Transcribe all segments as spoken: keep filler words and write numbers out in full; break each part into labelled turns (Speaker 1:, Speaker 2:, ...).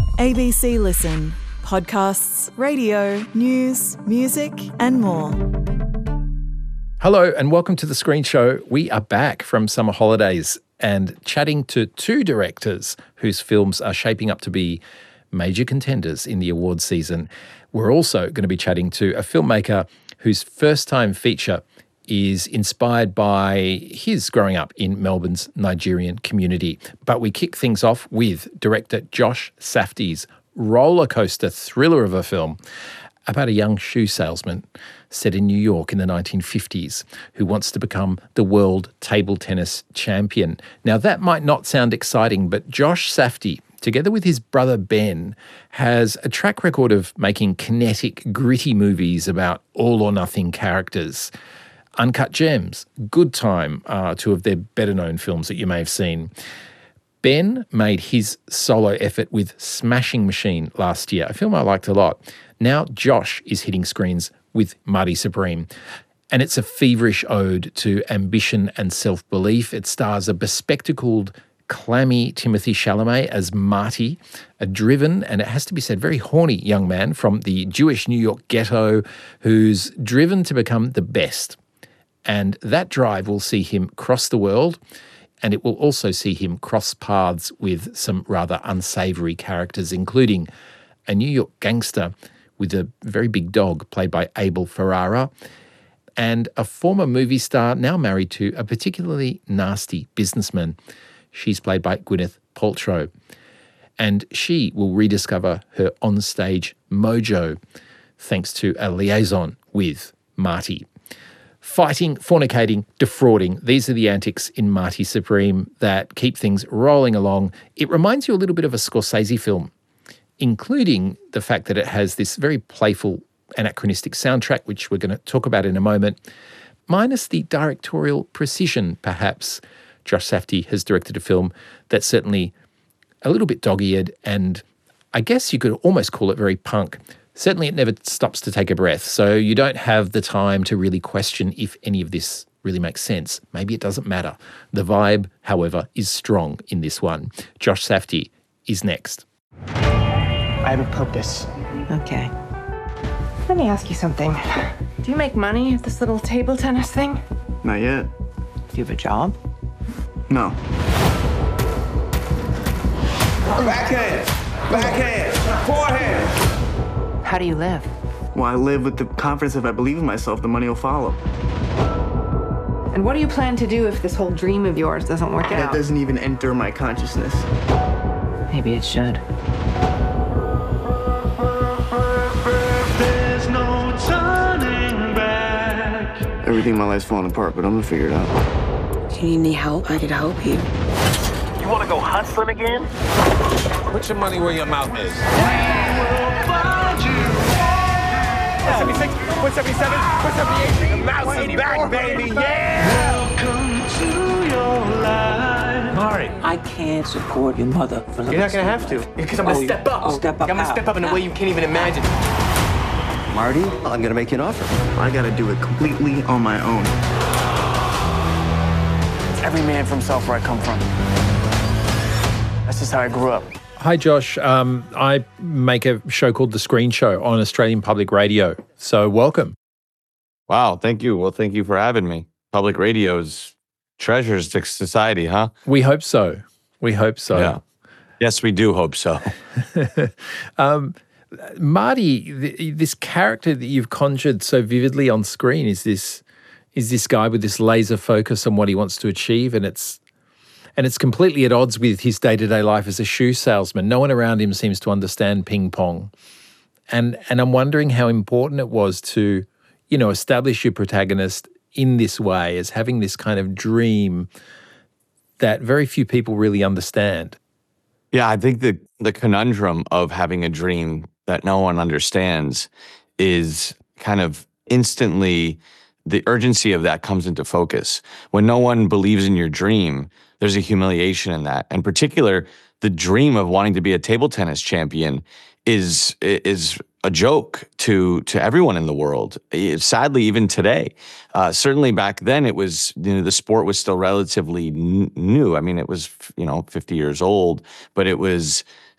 Speaker 1: A B C Listen. Podcasts, radio, news, music and more.
Speaker 2: Hello and welcome to The Screen Show. We are back from summer holidays and chatting to two directors whose films are shaping up to be major contenders in the awards season. We're also going to be chatting to a filmmaker whose first-time feature is inspired by his growing up in Melbourne's Nigerian community. But we kick things off with director Josh Safdie's roller coaster thriller of a film about a young shoe salesman set in New York in the nineteen fifties who wants to become the world table tennis champion. Now, that might not sound exciting, but Josh Safdie, together with his brother Ben, has a track record of making kinetic, gritty movies about all-or-nothing characters. Uncut Gems, Good Time are two of their better-known films that you may have seen. Ben made his solo effort with Smashing Machine last year, a film I liked a lot. Now Josh is hitting screens with Marty Supreme. And it's a feverish ode to ambition and self-belief. It stars a bespectacled, clammy Timothée Chalamet as Marty, a driven, and it has to be said, very horny young man from the Jewish New York ghetto who's driven to become the best. And that drive will see him cross the world, and it will also see him cross paths with some rather unsavoury characters, including a New York gangster with a very big dog played by Abel Ferrara, and a former movie star now married to a particularly nasty businessman. She's played by Gwyneth Paltrow. And she will rediscover her onstage mojo thanks to a liaison with Marty. Fighting, fornicating, defrauding. These are the antics in Marty Supreme that keep things rolling along. It reminds you a little bit of a Scorsese film, including the fact that it has this very playful, anachronistic soundtrack, which we're going to talk about in a moment, minus the directorial precision, perhaps. Josh Safdie has directed a film that's certainly a little bit dog-eared, and I guess you could almost call it very punk. Certainly it never stops to take a breath, so you don't have the time to really question if any of this really makes sense. Maybe it doesn't matter. The vibe, however, is strong in this one. Josh Safdie is next.
Speaker 3: I have a purpose.
Speaker 4: Okay.
Speaker 3: Let me ask you something. Do you make money at this little table tennis thing?
Speaker 5: Not yet.
Speaker 4: Do you have a job?
Speaker 5: No.
Speaker 6: Backhand! Backhand! Forehand!
Speaker 4: How do you live?
Speaker 5: Well, I live with the confidence if I believe in myself, the money will follow.
Speaker 3: And what do you plan to do if this whole dream of yours doesn't work
Speaker 5: That
Speaker 3: out?
Speaker 5: doesn't even enter my consciousness.
Speaker 4: Maybe it should.
Speaker 6: There's no turning back.
Speaker 5: Everything in my life's falling apart, but I'm gonna figure it out.
Speaker 4: Do you need any help? I could help you.
Speaker 6: You want to go hustling again? Put your money where your mouth is. one seventy-six, one seventy-seven, one seventy-eight. The mouse is back, baby. Yeah! Welcome to your life.
Speaker 7: Mari.
Speaker 4: I can't support your mother for
Speaker 5: You're not gonna have to. Because I'm gonna
Speaker 4: Oh,
Speaker 5: step up.
Speaker 4: oh, step up
Speaker 5: I'm gonna
Speaker 4: how?
Speaker 5: step up in a way you can't even imagine.
Speaker 7: Marty, I'm gonna make you an offer.
Speaker 5: I gotta do it completely on my own. It's every man for himself where I come from. That's just how I grew up.
Speaker 2: Hi, Josh. Um, I make a show called The Screen Show on Australian Public Radio. So welcome.
Speaker 8: Wow, thank you. Well, thank you for having me. Public radio's treasures to society, huh?
Speaker 2: We hope so. We hope so.
Speaker 8: Yeah. Yes, we do hope so.
Speaker 2: um, Marty, th- this character that you've conjured so vividly on screen is this is this guy with this laser focus on what he wants to achieve, and it's and it's completely at odds with his day-to-day life as a shoe salesman. No one around him seems to understand ping pong, and and I'm wondering how important it was to, you know, establish your protagonist in this way as having this kind of dream that very few people really understand.
Speaker 8: Yeah, I think the the conundrum of having a dream that no one understands is kind of instantly, the urgency of that comes into focus. When no one believes in your dream, there's a humiliation in that. In particular, the dream of wanting to be a table tennis champion is is a joke to to everyone in the world. Sadly, even today, uh, certainly back then, it was, you know, the sport was still relatively n- new. I mean, it was, you know, fifty years old, but it was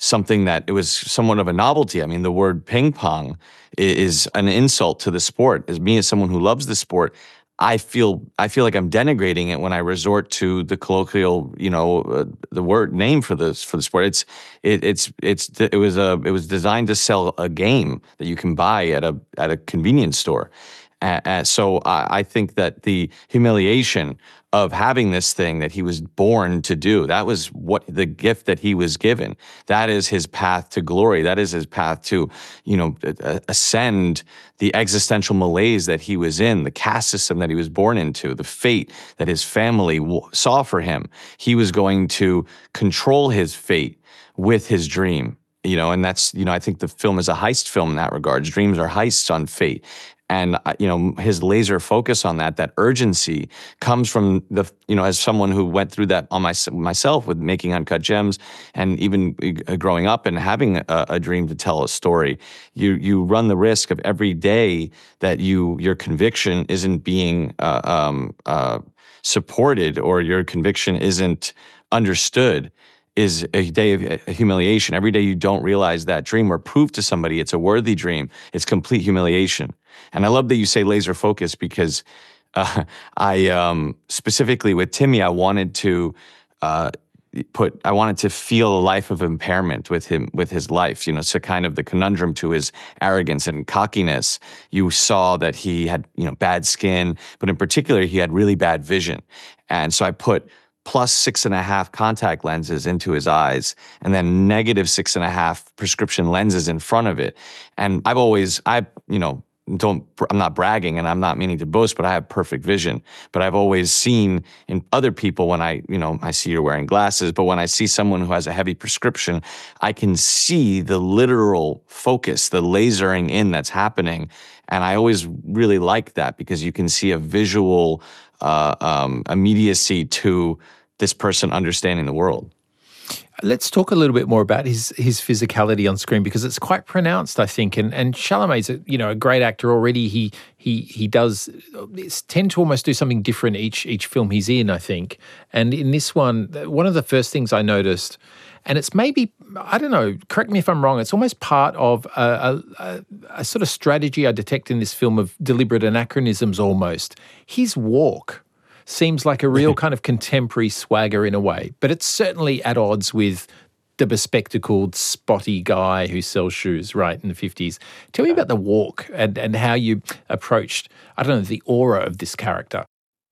Speaker 8: something that it was somewhat of a novelty. I mean, the word ping pong i- is an insult to the sport. As me, as someone who loves the sport, I feel I feel like I'm denigrating it when I resort to the colloquial, you know, uh, the word name for this for the sport. It's it, it's it's it was a it was designed to sell a game that you can buy at a at a convenience store. Uh, uh, so I, I think that the humiliation of having this thing that he was born to do, that was what the gift that he was given. That is his path to glory. That is his path to, you know, ascend the existential malaise that he was in, the caste system that he was born into, the fate that his family w- saw for him. He was going to control his fate with his dream. You know, and that's, you know, I think the film is a heist film in that regard. Dreams are heists on fate. And, uh, you know, his laser focus on that, that urgency comes from the, you know, as someone who went through that on my, myself with making Uncut Gems and even growing up and having a, a dream to tell a story, you you run the risk of every day that you your conviction isn't being uh, um, uh, supported or your conviction isn't understood is a day of humiliation. Every day you don't realize that dream or prove to somebody it's a worthy dream, it's complete humiliation. And I love that you say laser focus because uh, I um, specifically with Timmy, I wanted to uh, put, I wanted to feel a life of impairment with him, with his life. You know, so kind of the conundrum to his arrogance and cockiness. You saw that he had, you know, bad skin, but in particular, he had really bad vision. And so I put plus six and a half contact lenses into his eyes, and then negative six and a half prescription lenses in front of it. And I've always, I, you know, don't, I'm not bragging and I'm not meaning to boast, but I have perfect vision. But I've always seen in other people when I, you know, I see you're wearing glasses, but when I see someone who has a heavy prescription, I can see the literal focus, the lasering in that's happening. And I always really like that because you can see a visual uh, um, immediacy to this person understanding the world.
Speaker 2: Let's talk a little bit more about his his physicality on screen because it's quite pronounced, I think. And and Chalamet's a, you know a great actor already. He he he does tend to almost do something different each each film he's in, I think. And in this one, one of the first things I noticed, and it's maybe, I don't know, correct me if I'm wrong, it's almost part of a, a, a sort of strategy I detect in this film of deliberate anachronisms almost. His walk seems like a real kind of contemporary swagger in a way, but it's certainly at odds with the bespectacled, spotty guy who sells shoes, right, in the fifties. Tell me about the walk and, and how you approached, I don't know, the aura of this character.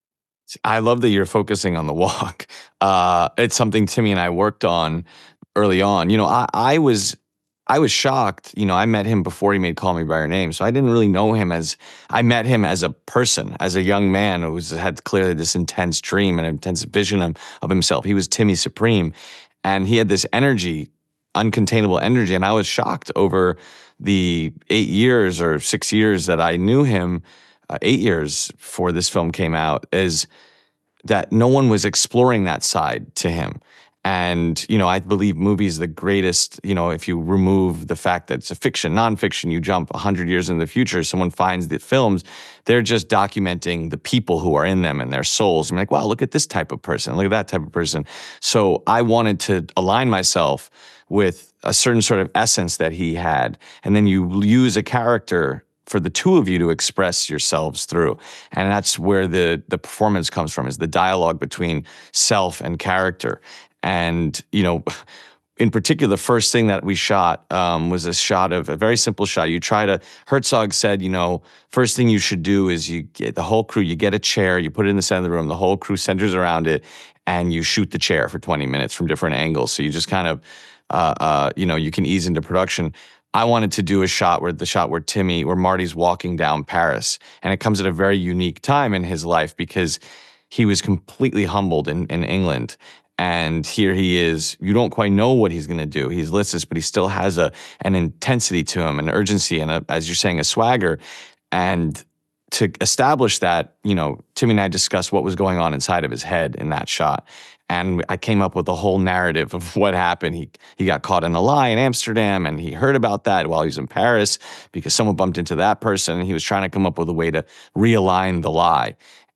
Speaker 8: I love that you're focusing on the walk. Uh, it's something Timmy and I worked on early on. You know, I, I was I was shocked. You know, I met him before he made Call Me By Your Name, so I didn't really know him as, I met him as a person, as a young man who was, had clearly this intense dream and intense vision of, of himself. He was Timmy Supreme, and he had this energy, uncontainable energy, and I was shocked over the eight years or six years that I knew him, uh, eight years before this film came out, is that no one was exploring that side to him. And, you know, I believe movies the greatest, you know, if you remove the fact that it's a fiction, nonfiction, you jump one hundred years in the future, someone finds the films, they're just documenting the people who are in them and their souls. I'm like, wow, look at this type of person, look at that type of person. So I wanted to align myself with a certain sort of essence that he had. And then you use a character for the two of you to express yourselves through. And that's where the the performance comes from, is the dialogue between self and character. And, you know, in particular, the first thing that we shot um, was a shot of a very simple shot. You try to, Herzog said, you know, first thing you should do is you get the whole crew, you get a chair, you put it in the center of the room, the whole crew centers around it, and you shoot the chair for twenty minutes from different angles. So you just kind of, uh, uh, you know, you can ease into production. I wanted to do a shot where the shot where Timmy, where Marty's walking down Paris. And it comes at a very unique time in his life because he was completely humbled in, in England. And here he is, you don't quite know what he's going to do. He's listless, but he still has a an intensity to him, an urgency, and a, as you're saying, a swagger. And to establish that, you know, Timmy and I discussed what was going on inside of his head in that shot. And I came up with a whole narrative of what happened. He he got caught in a lie in Amsterdam, and he heard about that while he was in Paris because someone bumped into that person, and he was trying to come up with a way to realign the lie.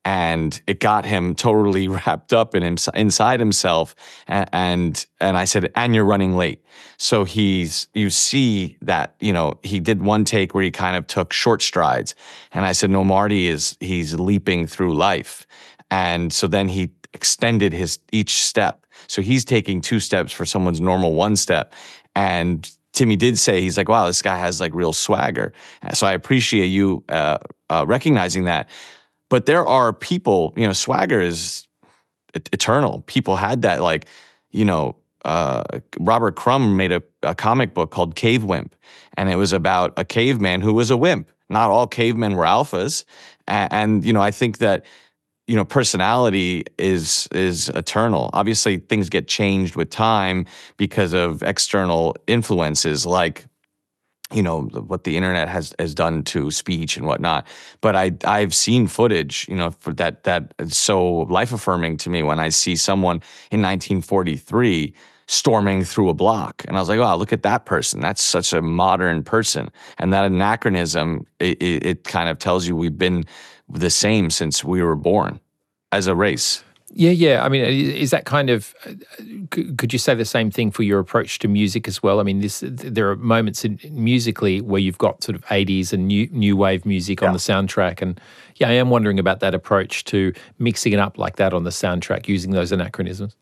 Speaker 8: and it got him totally wrapped up in him, inside himself. And, and and I said, and you're running late. So he's, you see that, you know, he did one take where he kind of took short strides. And I said, no, Marty is, he's leaping through life. And so then he extended his each step. So he's taking two steps for someone's normal one step. And Timmy did say, he's like, wow, this guy has like real swagger. So I appreciate you uh, uh, recognizing that. But there are people, you know, swagger is eternal. People had that, like, you know, uh, Robert Crumb made a, a comic book called Cave Wimp, and it was about a caveman who was a wimp. Not all cavemen were alphas. And, and you know, I think that, you know, personality is is eternal. Obviously, things get changed with time because of external influences, like, you know, what the internet has has done to speech and whatnot. But I I've seen footage, you know, for that that is so life affirming to me when I see someone in nineteen forty-three storming through a block, and I was like, wow, look at that person. That's such a modern person, and that anachronism it, it, it kind of tells you we've been the same since we were born as a race.
Speaker 2: Yeah, yeah. I mean, is that kind of, could you say the same thing for your approach to music as well? I mean, this there are moments in musically where you've got sort of eighties and new new wave music yeah. on the soundtrack. And yeah, I am wondering about that approach to mixing it up like that on the soundtrack, using those anachronisms.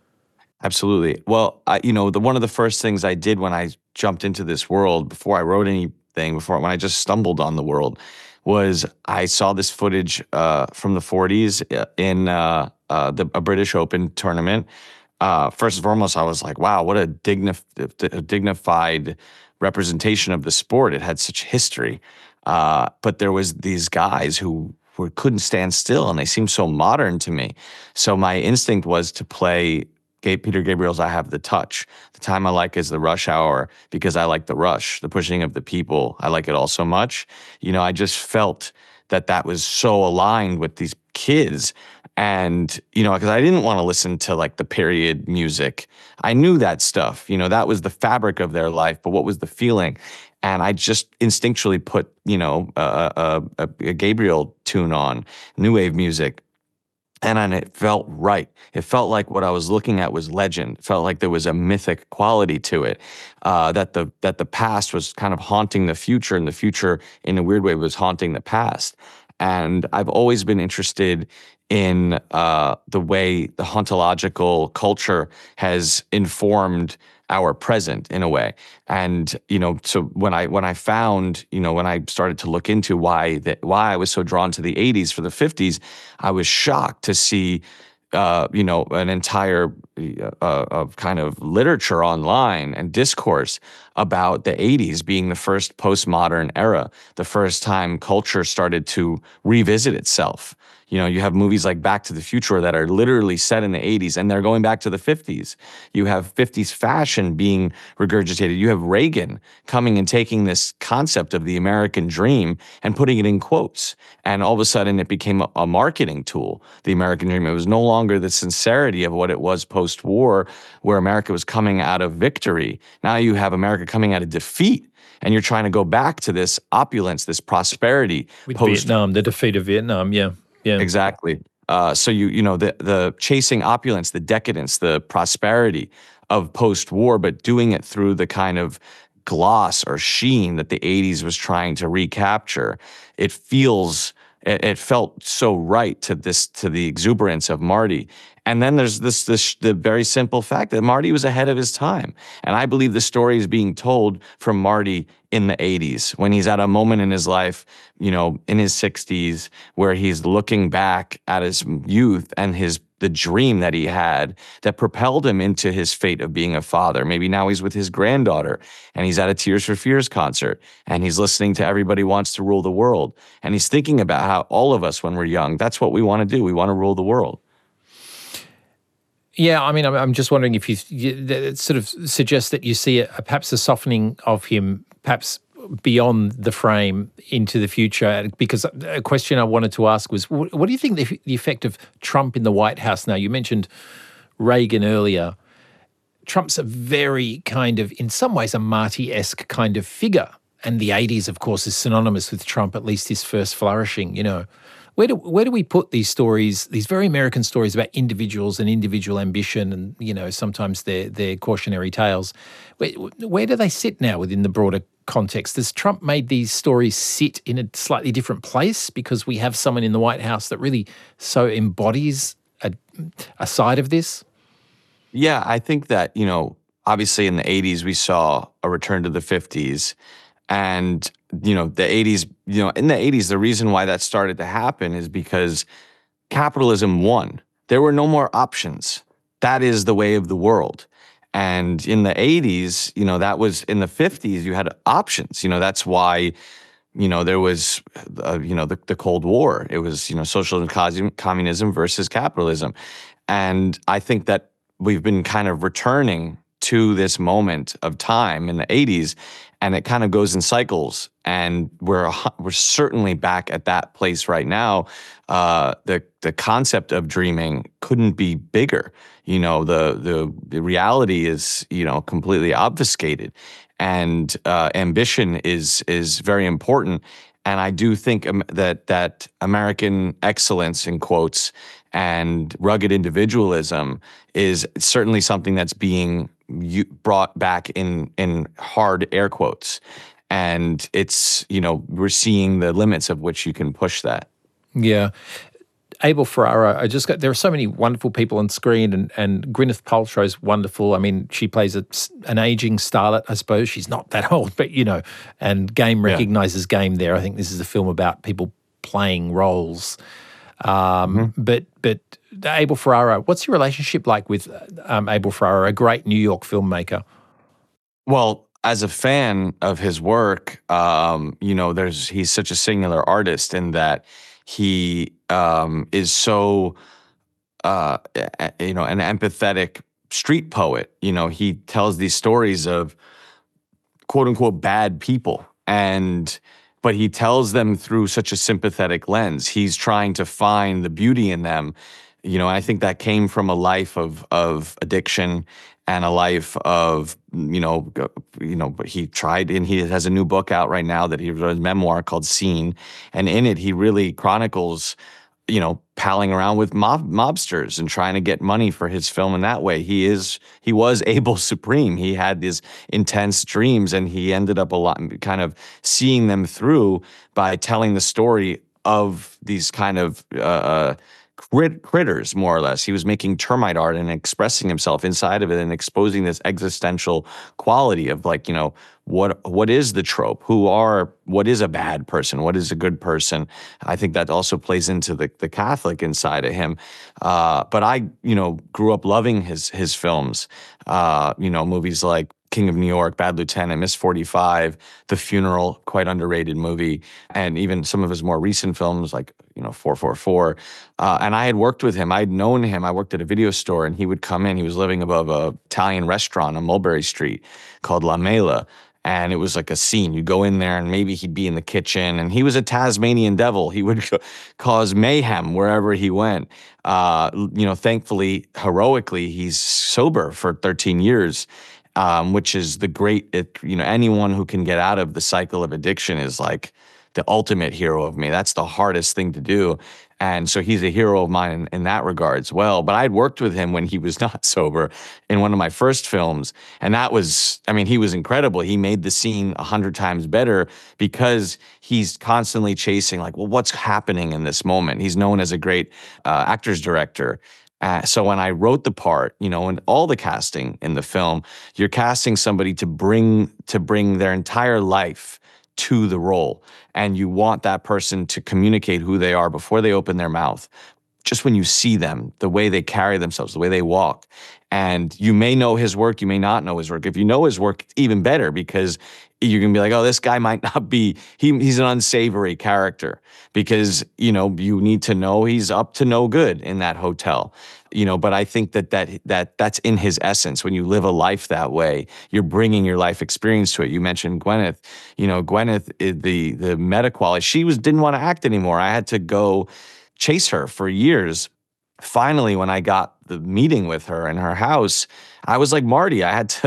Speaker 8: Absolutely. Well, I, you know, the one of the first things I did when I jumped into this world, before I wrote anything, before when I just stumbled on the world, was I saw this footage uh, from the forties in uh, uh, the, a British Open tournament. Uh, first and foremost, I was like, wow, what a, dignif a dignified representation of the sport. It had such history. Uh, but there was these guys who who couldn't stand still, and they seemed so modern to me. So my instinct was to play Peter Gabriel's I Have the Touch. The time I like is the rush hour, because I like the rush, the pushing of the people. I like it all so much. You know, I just felt that that was so aligned with these kids. And, you know, because I didn't want to listen to like the period music. I knew that stuff, you know, that was the fabric of their life, but what was the feeling? And I just instinctually put, you know, a, a, a Gabriel tune on, new wave music. And, and it felt right. It felt like what I was looking at was legend. It felt like there was a mythic quality to it, uh, that the that the past was kind of haunting the future, and the future, in a weird way, was haunting the past. And I've always been interested in uh, the way the hauntological culture has informed our present in a way. And, you know, so when I when I found, you know, when I started to look into why that why I was so drawn to the eighties for the fifties, I was shocked to see uh, you know, an entire uh, of kind of literature online and discourse about the eighties being the first postmodern era, the first time culture started to revisit itself. You know, you have movies like Back to the Future that are literally set in the eighties, and they're going back to the fifties. You have fifties fashion being regurgitated. You have Reagan coming and taking this concept of the American dream and putting it in quotes. And all of a sudden it became a, a marketing tool, the American dream. It was no longer the sincerity of what it was post-war, where America was coming out of victory. Now you have America coming out of defeat. And you're trying to go back to this opulence, this prosperity.
Speaker 2: With
Speaker 8: post
Speaker 2: Vietnam, the defeat of Vietnam, yeah. Yeah.
Speaker 8: Exactly. Uh, so you you know the the chasing opulence, the decadence, the prosperity of post-war, but doing it through the kind of gloss or sheen that the eighties was trying to recapture. It feels it, it felt so right to this to the exuberance of Marty. And then there's this this the very simple fact that Marty was ahead of his time. And I believe the story is being told from Marty in the eighties, when he's at a moment in his life, you know, in his sixties, where he's looking back at his youth and his the dream that he had that propelled him into his fate of being a father. Maybe now he's with his granddaughter and he's at a Tears for Fears concert and he's listening to Everybody Wants to Rule the World. And he's thinking about how all of us when we're young, that's what we want to do. We want to rule the world.
Speaker 2: Yeah, I mean, I'm, I'm just wondering if you, you it sort of suggests that you see a, perhaps a softening of him, perhaps beyond the frame into the future. Because a question I wanted to ask was, what, what do you think the, the effect of Trump in the White House now? You mentioned Reagan earlier. Trump's a very kind of, in some ways, a Marty-esque kind of figure. And the eighties, of course, is synonymous with Trump, at least his first flourishing, you know. Where do where do we put these stories, these very American stories about individuals and individual ambition, and you know sometimes they're they're cautionary tales? Where, where do they sit now within the broader context? Has Trump made these stories sit in a slightly different place because we have someone in the White House that really so embodies a, a side of this?
Speaker 8: Yeah, I think that, you know, obviously in the eighties we saw a return to the fifties, and you know, the eighties, you know, in the eighties, the reason why that started to happen is because capitalism won. There were no more options. That is the way of the world. And in the eighties, you know, that was in the fifties, you had options. You know, that's why, you know, there was, uh, you know, the, the Cold War. It was, you know, socialism, communism versus capitalism. And I think that we've been kind of returning to this moment of time in the eighties, and it kind of goes in cycles. And we're we're certainly back at that place right now. Uh, the the concept of dreaming couldn't be bigger. You know, the the, the reality is, you know, completely obfuscated, and uh, ambition is is very important. And I do think um, that that American excellence, in quotes, and rugged individualism is certainly something that's being brought back in in hard air quotes. And it's, you know, we're seeing the limits of which you can push that.
Speaker 2: Yeah. Abel Ferrara, I just got, there are so many wonderful people on screen, and, and Gwyneth Paltrow's wonderful. I mean, she plays a, an aging starlet, I suppose. She's not that old, but, you know, and game recognizes yeah. game there. I think this is a film about people playing roles. Um, mm-hmm. But but Abel Ferrara, what's your relationship like with um, Abel Ferrara, a great New York filmmaker?
Speaker 8: Well, as a fan of his work, um, you know, there's he's such a singular artist in that he um, is so, uh, you know, an empathetic street poet. You know, he tells these stories of quote unquote bad people, and but he tells them through such a sympathetic lens. He's trying to find the beauty in them. You know, I think that came from a life of of addiction and a life of, you know, you know, but he tried, and he has a new book out right now that he wrote, a memoir called Scene. And in it, he really chronicles, you know, palling around with mob, mobsters and trying to get money for his film in that way. He is, he was Abel Supreme. He had these intense dreams, and he ended up a lot kind of seeing them through by telling the story of these kind of uh, crit critters, more or less. He was making termite art and expressing himself inside of it and exposing this existential quality of, like, you know, what what is the trope? Who are, what is a bad person? What is a good person? I think that also plays into the, the Catholic inside of him. Uh, but I, you know, grew up loving his his films. Uh, you know, movies like King of New York, Bad Lieutenant, Miss forty-five, The Funeral, quite underrated movie, and even some of his more recent films like, you know, four four four. Uh, and I had worked with him. I'd known him. I worked at a video store, and he would come in. He was living above a Italian restaurant on Mulberry Street called La Mela. And it was like a scene. You go in there, and maybe he'd be in the kitchen, and he was a Tasmanian devil. He would cause mayhem wherever he went. Uh, you know, thankfully, heroically, he's sober for thirteen years. Um, which is the great, it, you know, anyone who can get out of the cycle of addiction is like the ultimate hero of me. That's the hardest thing to do. And so he's a hero of mine in, in that regard as well. But I had worked with him when he was not sober in one of my first films. And that was, I mean, he was incredible. He made the scene a hundred times better because he's constantly chasing, like, well, what's happening in this moment? He's known as a great uh, actor's director. Uh, so when I wrote the part, you know, and all the casting in the film, you're casting somebody to bring to bring their entire life to the role. And you want that person to communicate who they are before they open their mouth. Just when you see them, the way they carry themselves, the way they walk. And you may know his work, you may not know his work. If you know his work, it's even better, because you're going to be like, oh, this guy might not be, he, he's an unsavory character, because, you know, you need to know he's up to no good in that hotel. You know, but I think that, that that that's in his essence. When you live a life that way, you're bringing your life experience to it. You mentioned Gwyneth. You know, Gwyneth, the the meta quality, she was didn't want to act anymore. I had to go chase her for years. Finally, when I got the meeting with her in her house, I was like Marty. I had to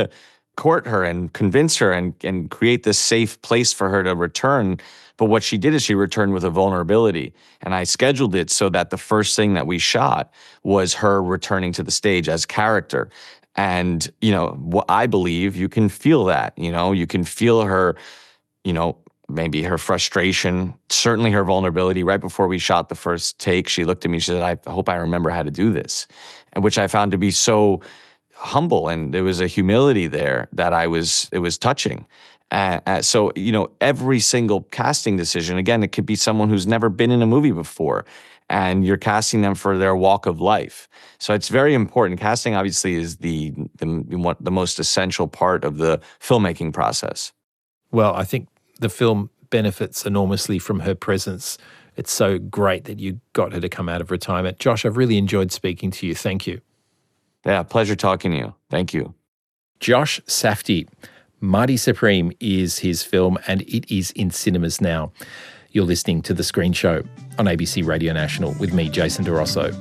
Speaker 8: court her and convince her and, and create this safe place for her to return. But what she did is she returned with a vulnerability. And I scheduled it so that the first thing that we shot was her returning to the stage as character. And, you know, what I believe you can feel that, you know, you can feel her, you know, maybe her frustration, certainly her vulnerability. Right before we shot the first take, she looked at me, she said, I hope I remember how to do this. And which I found to be so humble, and there was a humility there that I was, it was touching. Uh, uh, so, you know, every single casting decision, again, it could be someone who's never been in a movie before, and you're casting them for their walk of life. So it's very important. Casting, obviously, is the, the, the most essential part of the filmmaking process.
Speaker 2: Well, I think the film benefits enormously from her presence. It's so great that you got her to come out of retirement. Josh, I've really enjoyed speaking to you. Thank you.
Speaker 8: Yeah, pleasure talking to you. Thank you.
Speaker 2: Josh Safdie. Marty Supreme is his film, and it is in cinemas now. You're listening to The Screen Show on A B C Radio National with me, Jason DeRosso.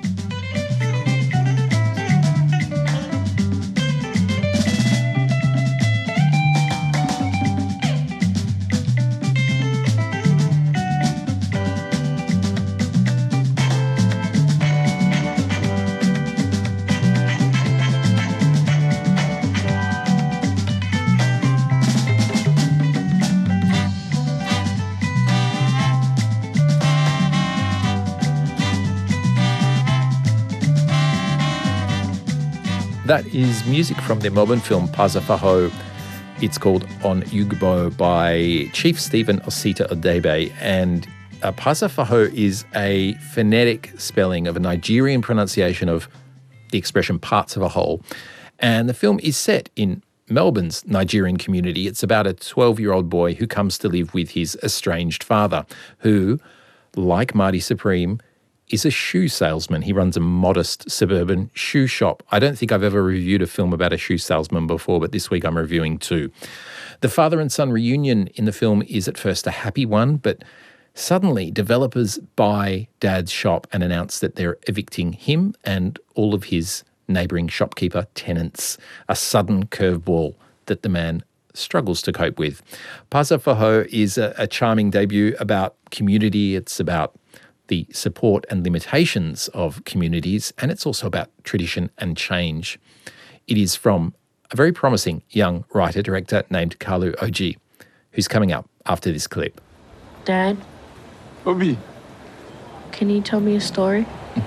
Speaker 2: That is music from their Melbourne film Pasafaho. It's called On Ugbo by Chief Stephen Osita Odebe. And uh, Pasafaho is a phonetic spelling of a Nigerian pronunciation of the expression parts of a whole. And the film is set in Melbourne's Nigerian community. It's about a twelve-year-old boy who comes to live with his estranged father, who, like Marty Supreme, is a shoe salesman. He runs a modest suburban shoe shop. I don't think I've ever reviewed a film about a shoe salesman before, but this week I'm reviewing two. The father and son reunion in the film is at first a happy one, but suddenly developers buy Dad's shop and announce that they're evicting him and all of his neighbouring shopkeeper tenants. A sudden curveball that the man struggles to cope with. Pasafaho is a, a charming debut about community. It's about the support and limitations of communities, and it's also about tradition and change. It is from a very promising young writer-director named Kalu Oji, who's coming up after this clip.
Speaker 9: Dad?
Speaker 6: Obi.
Speaker 9: Can you tell me a story?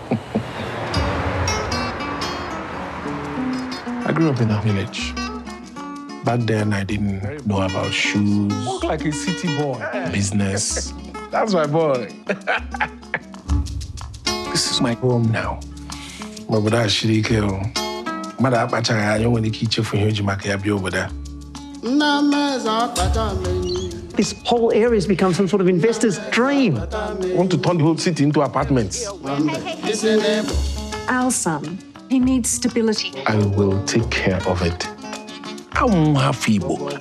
Speaker 10: I grew up in a village. Back then, I didn't know about shoes.
Speaker 6: Look like a city boy.
Speaker 10: Business.
Speaker 6: That's my boy.
Speaker 10: This is my home now. My brother Shiriko. Mother Apachaya, I don't want to keep you from here, Jimaka, over there.
Speaker 11: This whole area has become some sort of investor's dream.
Speaker 10: I want to turn the whole city into apartments.
Speaker 12: Our son, he needs stability.
Speaker 10: I will take care of it. I'm happy.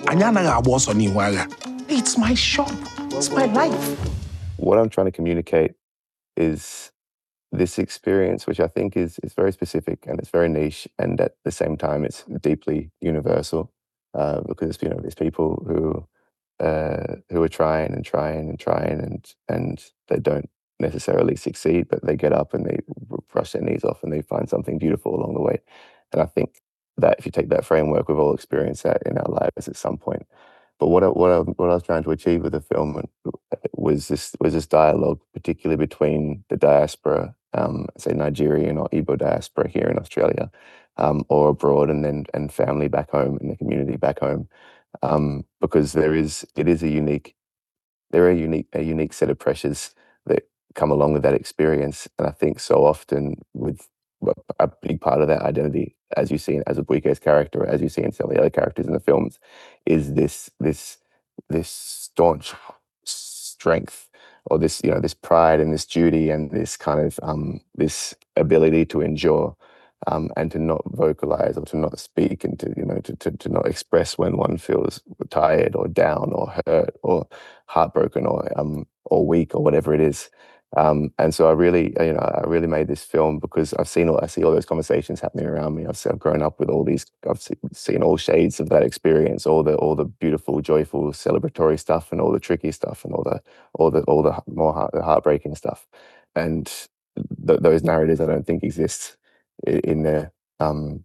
Speaker 10: It's my shop. It's my life.
Speaker 13: What I'm trying to communicate is this experience, which I think is, is very specific and it's very niche, and at the same time it's deeply universal, uh, because you know there's people who uh, who are trying and trying and trying and and they don't necessarily succeed, but they get up and they brush their knees off and they find something beautiful along the way. And I think that if you take that framework, we've all experienced that in our lives at some point. But what I, what I, what I was trying to achieve with the film was this was this dialogue, particularly between the diaspora, um, say Nigerian or Igbo diaspora here in Australia, um, or abroad, and then and family back home and the community back home, um, because there is it is a unique there are a unique a unique set of pressures that come along with that experience, and I think so often with a big part of that identity, as you see as a Abuike's character, as you see in some of the other characters in the films, is this this this staunch strength, or this you know this pride and this duty and this kind of um, this ability to endure, um, and to not vocalize or to not speak and to you know to, to to not express when one feels tired or down or hurt or heartbroken or um or weak or whatever it is. Um, and so I really, you know, I really made this film because I've seen all, I see all those conversations happening around me. I've, I've grown up with all these, I've seen all shades of that experience, all the, all the beautiful, joyful, celebratory stuff, and all the tricky stuff, and all the, all the, all the more heart, the heartbreaking stuff. And th- those narratives I don't think exist in, in there. Um,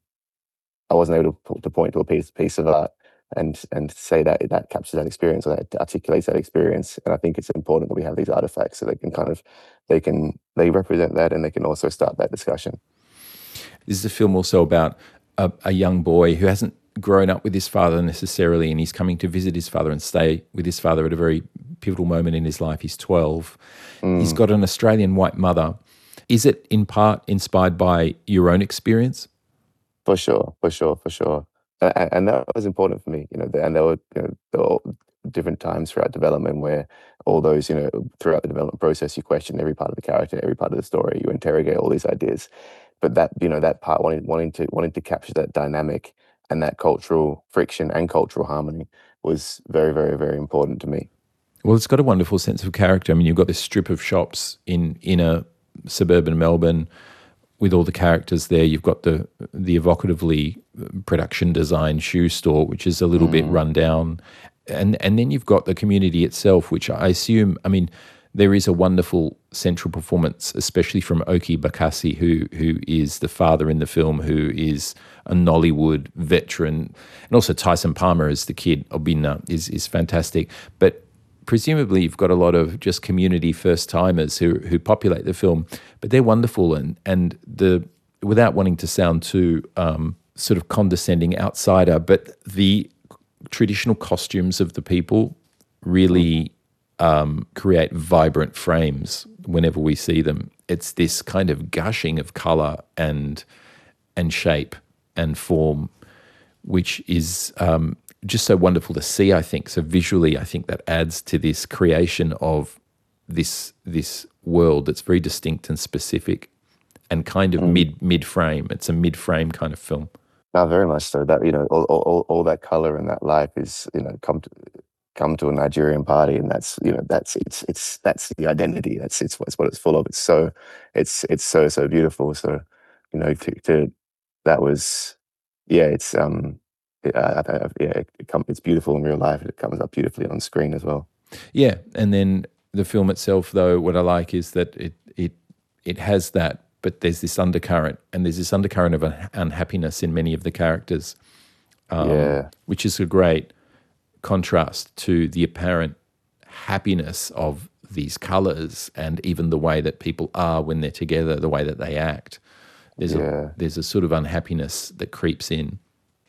Speaker 13: I wasn't able to, to point to a piece, piece of art and and say that that captures that experience, or that articulates that experience. And I think it's important that we have these artifacts so they can kind of they can they represent that, and they can also start that discussion.
Speaker 2: This is a film also about a, a young boy who hasn't grown up with his father necessarily, and he's coming to visit his father and stay with his father at a very pivotal moment in his life. He's twelve. Mm. He's got an Australian white mother. Is it in part inspired by your own experience?
Speaker 13: For sure, for sure, for sure. And, and that was important for me, you know, and there were, you know, there were different times throughout development where all those, you know, throughout the development process, you question every part of the character, every part of the story, you interrogate all these ideas. But that, you know, that part, wanting, wanting to wanting to capture that dynamic and that cultural friction and cultural harmony was very, very, very important to me.
Speaker 2: Well, it's got a wonderful sense of character. I mean, you've got this strip of shops in inner suburban Melbourne with all the characters there. You've got the the evocatively production design shoe store, which is a little mm. bit run down. And, and then you've got the community itself, which I assume, I mean, there is a wonderful central performance, especially from Oki Bakassi, who who is the father in the film, who is a Nollywood veteran. And also Tyson Palmer as the kid, Obinna, is, is fantastic. But presumably you've got a lot of just community first-timers who who populate the film, but they're wonderful. And and the without wanting to sound too um, sort of condescending outsider, but the traditional costumes of the people really um, create vibrant frames whenever we see them. It's this kind of gushing of colour and and shape and form, which is um, just so wonderful to see, I think. So visually, I think that adds to this creation of this this world that's very distinct and specific and kind of mm. mid mid frame. It's a mid frame kind of film.
Speaker 13: No, very much so. That, you know, all all, all that color and that life is, you know, come to come to a Nigerian party, and that's, you know, that's it's it's that's the identity. That's it's, it's what it's full of. It's so it's it's so so beautiful. So, you know, to, to that was yeah, it's um. Uh, I, I, yeah, it come, it's beautiful in real life. It comes up beautifully on screen as well.
Speaker 2: Yeah, and then the film itself, though, what I like is that it it it has that, but there's this undercurrent, and there's this undercurrent of un- unhappiness in many of the characters, um,
Speaker 13: yeah.
Speaker 2: which is a great contrast to the apparent happiness of these colours and even the way that people are when they're together, the way that they act. There's yeah. a there's a sort of unhappiness that creeps in.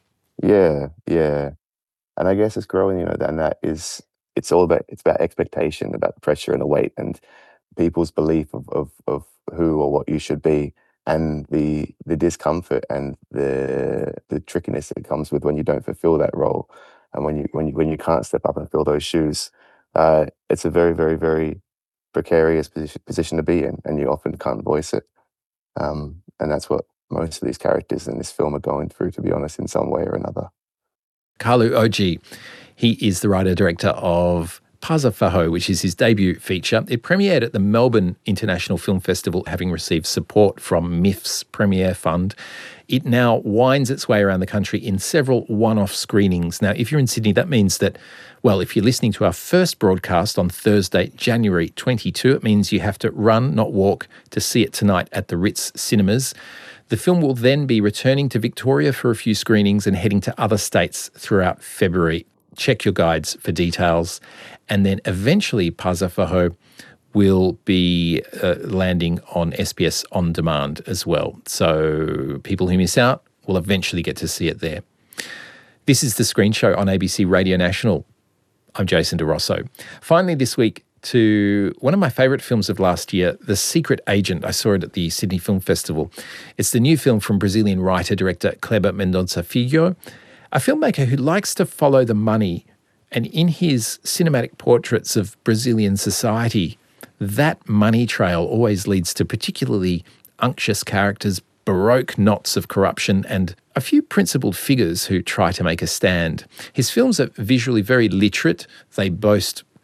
Speaker 13: Yeah, yeah, and I guess it's growing, you know, and that is, it's all about, it's about expectation, about the pressure and the weight, and people's belief of, of, of who or what you should be, and the the discomfort and the the trickiness that comes with when you don't fulfill that role, and when you when you when you can't step up and fill those shoes. Uh, it's a very, very, very precarious position position to be in, and you often can't voice it, um, and that's what most of these characters in this film are going through, to be honest, in some way or another.
Speaker 2: Kalu Oji, he is the writer-director of Paza Faho, which is his debut feature. It premiered at the Melbourne International Film Festival, having received support from M I F's Premiere Fund. It now winds its way around the country in several one-off screenings. Now, if you're in Sydney, that means that, well, if you're listening to our first broadcast on Thursday, January twenty-second, it means you have to run, not walk, to see it tonight at the Ritz Cinemas. The film will then be returning to Victoria for a few screenings and heading to other states throughout February. Check your guides for details. And then eventually Paza Faho will be uh, landing on S B S On Demand as well. So people who miss out will eventually get to see it there. This is The Screen Show on A B C Radio National. I'm Jason DeRosso. Finally this week, to one of my favourite films of last year, The Secret Agent. I saw it at the Sydney Film Festival. It's the new film from Brazilian writer-director Kleber Mendonça Filho, a filmmaker who likes to follow the money. And in his cinematic portraits of Brazilian society, that money trail always leads to particularly unctuous characters, baroque knots of corruption, and a few principled figures who try to make a stand. His films are visually very literate. They boast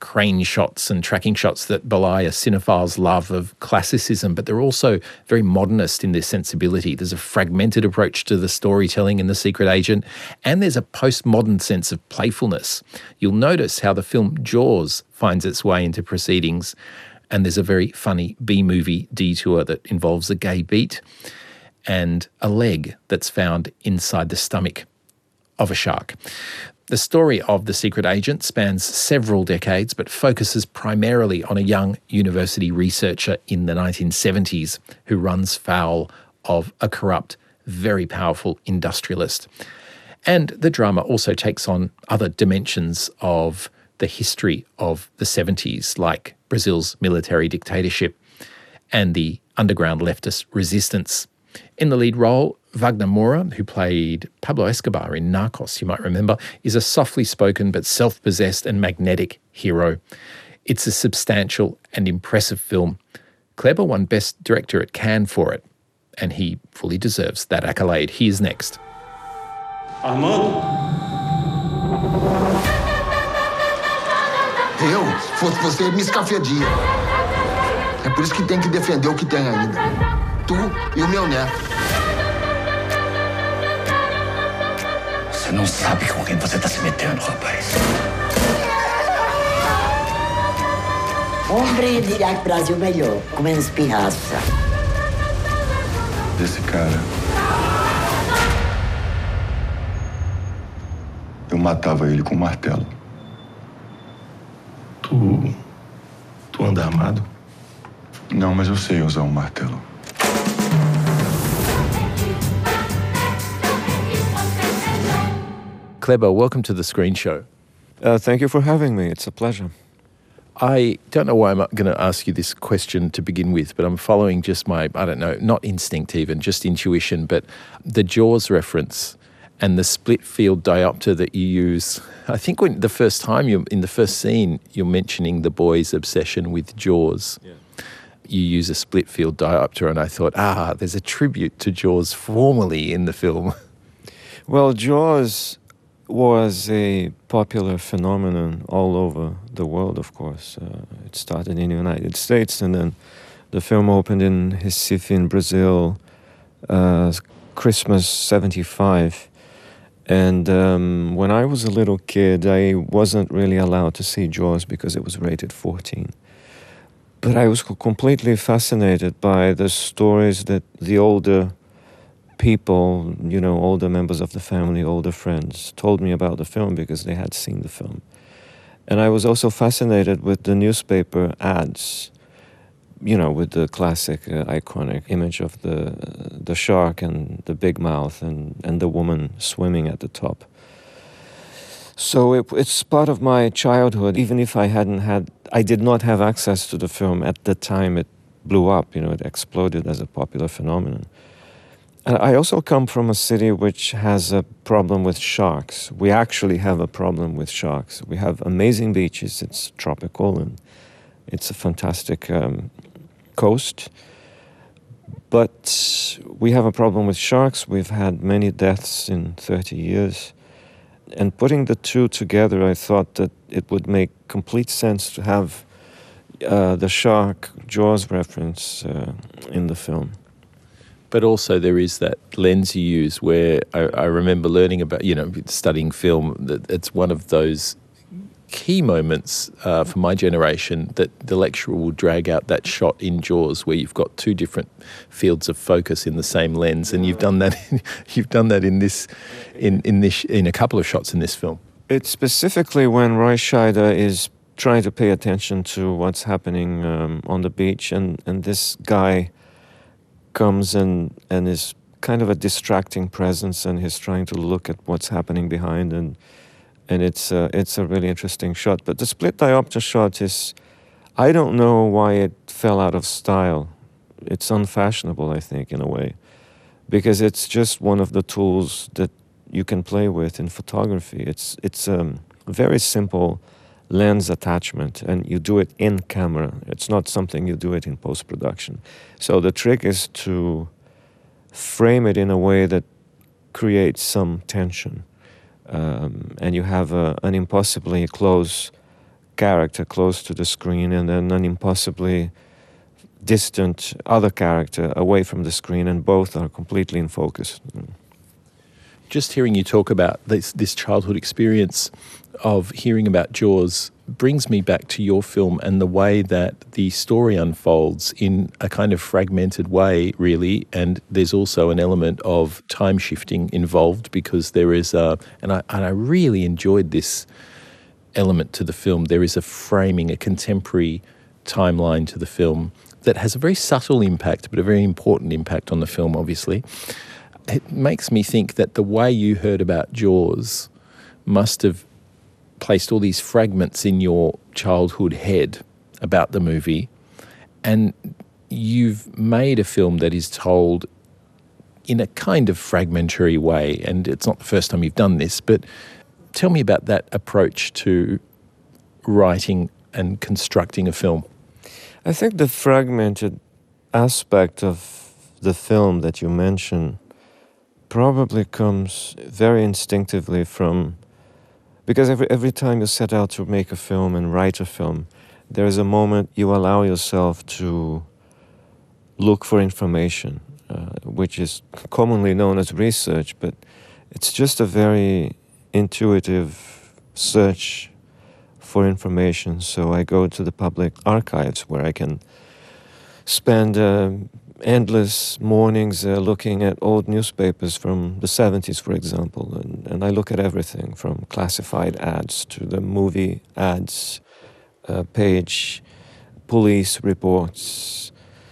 Speaker 2: crane shots and tracking shots that belie a cinephile's love of classicism, but they're also very modernist in their sensibility. There's a fragmented approach to the storytelling in The Secret Agent, and there's a postmodern sense of playfulness. You'll notice how the film Jaws finds its way into proceedings, and there's a very funny B-movie detour that involves a gay beat and a leg that's found inside the stomach of a shark. The story of The Secret Agent spans several decades, but focuses primarily on a young university researcher in the nineteen seventies who runs foul of a corrupt, very powerful industrialist. And the drama also takes on other dimensions of the history of the seventies, like Brazil's military dictatorship and the underground leftist resistance. In the lead role, Wagner Moura, who played Pablo Escobar in Narcos, you might remember, is a softly spoken but self-possessed and magnetic hero. It's a substantial and impressive film. Kleber won Best Director at Cannes for it, and he fully deserves that accolade. He is next.
Speaker 14: Armando?
Speaker 15: Eu, se fosse você, me escafedia. É por isso que tem que defender o que tem ainda. Tu e o meu neto.
Speaker 14: Você não sabe com quem você está se metendo, rapaz.
Speaker 16: Hombre dirá que Brasil melhor, com menos pirraça.
Speaker 17: Desse cara, eu matava ele com um martelo.
Speaker 10: Tu... tu anda armado?
Speaker 17: Não, mas eu sei usar um martelo.
Speaker 2: Kleber, welcome to the Screen Show.
Speaker 18: Uh, thank you for having me. It's a pleasure.
Speaker 2: I don't know why I'm going to ask you this question to begin with, but I'm following just my, I don't know, not instinct even, just intuition, but the Jaws reference and the split field diopter that you use. I think when the first time, you in the first scene, you're mentioning the boy's obsession with Jaws. Yeah. You use a split field diopter, and I thought, ah, there's a tribute to Jaws formally in the film.
Speaker 18: Well, Jaws was a popular phenomenon all over the world, of course. Uh, it started in the United States, and then the film opened in Recife in Brazil, uh, Christmas seventy-five. And um, when I was a little kid, I wasn't really allowed to see Jaws because it was rated fourteen. But I was completely fascinated by the stories that the older people, you know, older members of the family, older friends, told me about the film because they had seen the film. And I was also fascinated with the newspaper ads, you know, with the classic, uh, iconic image of the the shark and the big mouth and, and the woman swimming at the top. So it, it's part of my childhood, even if I hadn't had, I did not have access to the film at the time it blew up, you know, it exploded as a popular phenomenon. And I also come from a city which has a problem with sharks. We actually have a problem with sharks. We have amazing beaches, it's tropical, and it's a fantastic um, coast. But we have a problem with sharks. We've had many deaths in thirty years. And putting the two together, I thought that it would make complete sense to have uh, the shark Jaws reference uh, in the film.
Speaker 2: But also there is that lens you use where I, I remember learning about, you know, studying film, that it's one of those key moments uh, for my generation that the lecturer will drag out that shot in Jaws where you've got two different fields of focus in the same lens, and you've done that. In, you've done that in this, in in this, in a couple of shots in this film.
Speaker 18: It's specifically when Roy Scheider is trying to pay attention to what's happening um, on the beach, and and this guy comes and and is kind of a distracting presence, and he's trying to look at what's happening behind, and and it's uh, it's a really interesting shot. But the split diopter shot is, I don't know why it fell out of style. It's unfashionable, I think, in a way, because it's just one of the tools that you can play with in photography. It's it's um, a very simple lens attachment, and you do it in camera. It's not something you do it in post-production. So the trick is to frame it in a way that creates some tension. Um, and you have a, an impossibly close character close to the screen and then an impossibly distant other character away from the screen, and both are completely in focus.
Speaker 2: Just hearing you talk about this, this childhood experience of hearing about Jaws brings me back to your film and the way that the story unfolds in a kind of fragmented way, really. And there's also an element of time shifting involved, because there is a, and I, and I really enjoyed this element to the film. There is a framing, a contemporary timeline to the film that has a very subtle impact, but a very important impact on the film, obviously. It makes me think that the way you heard about Jaws must have placed all these fragments in your childhood head about the movie, and you've made a film that is told in a kind of fragmentary way, and it's not the first time you've done this, but tell me about that approach to writing and constructing a film.
Speaker 18: I think the fragmented aspect of the film that you mentioned probably comes very instinctively from, because every every time you set out to make a film and write a film, there is a moment you allow yourself to look for information, uh, which is commonly known as research, but it's just a very intuitive search for information. So I go to the public archives where I can spend uh, endless mornings uh, looking at old newspapers from the seventies, for example, and, and I look at everything from classified ads to the movie ads uh, page, police reports,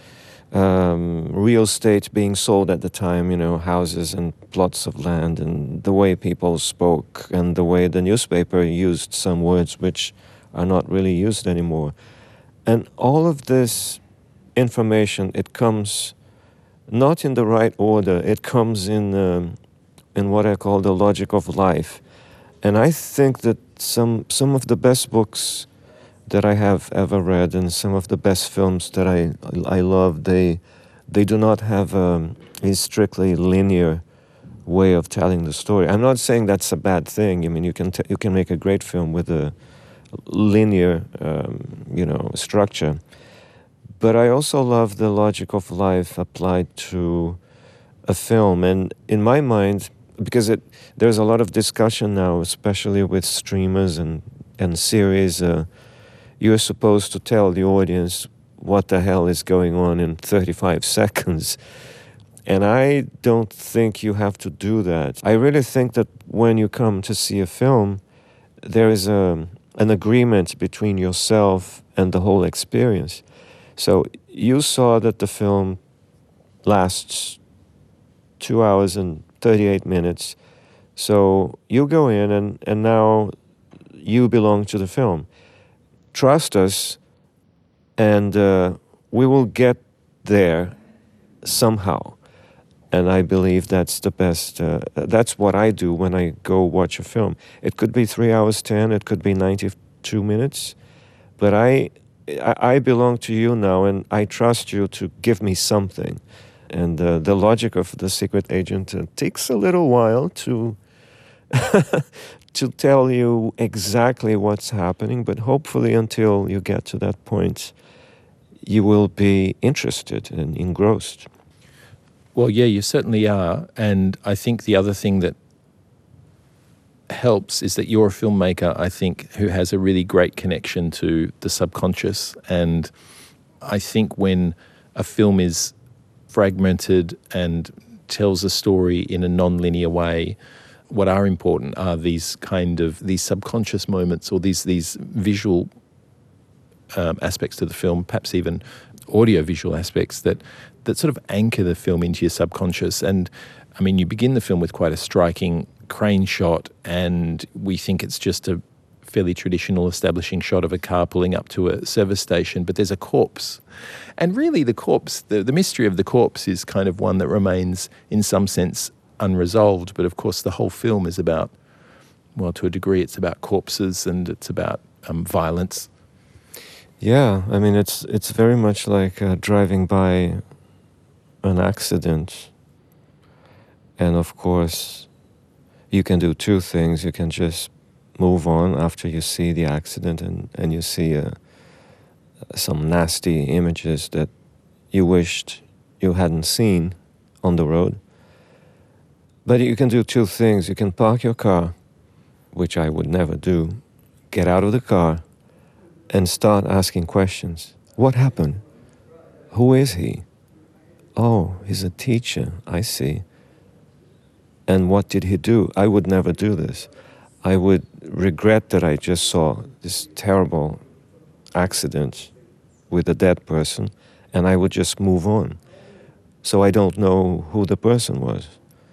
Speaker 18: um, real estate being sold at the time, you know, houses and plots of land, and the way people spoke and the way the newspaper used some words which are not really used anymore. And all of this information, it comes not in the right order. It comes in um, in what I call the logic of life. And I think that some some of the best books that I have ever read and some of the best films that I I love, they they do not have a, a strictly linear way of telling the story. I'm not saying that's a bad thing. I mean, you can t- you can make a great film with a linear um, you know structure. But I also love the logic of life applied to a film. And in my mind, because it, there's a lot of discussion now, especially with streamers and, and series, uh, you're supposed to tell the audience what the hell is going on in thirty-five seconds. And I don't think you have to do that. I really think that when you come to see a film, there is a, an agreement between yourself and the whole experience. So you saw that the film lasts two hours and thirty-eight minutes. So you go in and, and now you belong to the film. Trust us and uh, we will get there somehow. And I believe that's the best, uh, that's what I do when I go watch a film. It could be three hours ten, it could be ninety-two minutes, but I... I belong to you now, and I trust you to give me something. And uh, the logic of the secret agent uh, takes a little while to to tell you exactly what's happening, but hopefully until you get to that point, you will be interested and engrossed.
Speaker 2: Well, yeah, you certainly are. And I think the other thing that helps is that you're a filmmaker, I think, who has a really great connection to the subconscious. And I think when a film is fragmented and tells a story in a non-linear way, what are important are these kind of these subconscious moments, or these these visual um, aspects to the film, perhaps even audio-visual aspects that that sort of anchor the film into your subconscious. And I mean, you begin the film with quite a striking crane shot, and we think it's just a fairly traditional establishing shot of a car pulling up to a service station, but there's a corpse. And really the corpse, the, the mystery of the corpse is kind of one that remains in some sense unresolved. But of course the whole film is about, well, to a degree it's about corpses and it's about um, violence.
Speaker 18: Yeah, I mean, it's it's very much like uh, driving by an accident. And of course, you can do two things. You can just move on after you see the accident and, and you see uh, some nasty images that you wished you hadn't seen on the road. But you can do two things. You can park your car, which I would never do, get out of the car and start asking questions. What happened? Who is he? Oh, he's a teacher, I see. And what did he do? I would never do this. I would regret that I just saw this terrible accident with a dead person, and I would just move on. So I don't know who the person was.